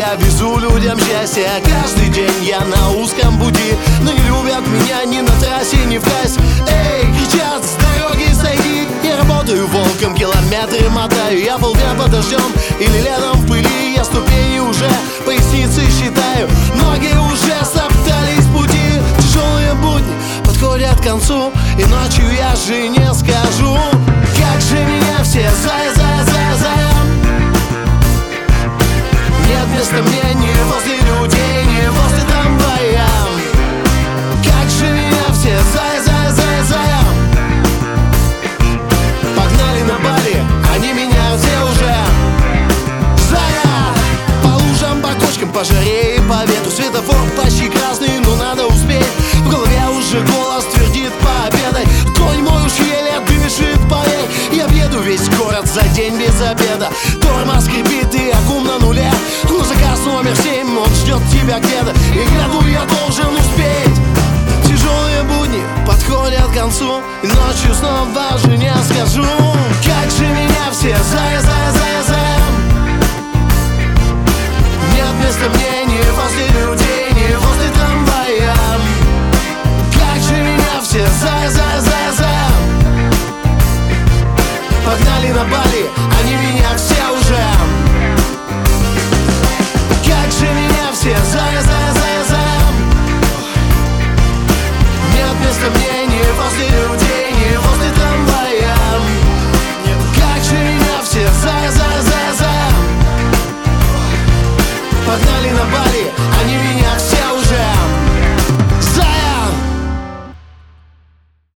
я везу людям счастье. Каждый день я на узком пути, но не любят меня ни на трассе, ни в кассе. Эй, кричат, с дороги сойди. Я работаю волком, километры мотаю. Я полдня под дождем или летом в пыли. Я ступени уже поясницы считаю, ноги уже стоптались в пути. Тяжелые будни подходят к концу, и ночью я же не скажу, как же меня все зая. Нет места мне ни возле людей, ни возле трамвая. Как же меня все зая. Погнали на Бали, они меня все уже зая. По лужам, по кочкам, по жаре и по ветру. Светофор почти красный, но надо успеть. В голове уже голос твердит победой. Конь мой уж еле дышит, поверь. Я объеду весь город за день без обеда. Тормоз скрипит и аккум на нуле, но заказ номер 7, он ждет тебя где-то, и к лету я должен успеть. Тяжелые будни подходят к концу, и ночью снова же не скажу, как же меня все зая. Нет места мне ни возле людей, ни возле трамвая. Как же меня все зая.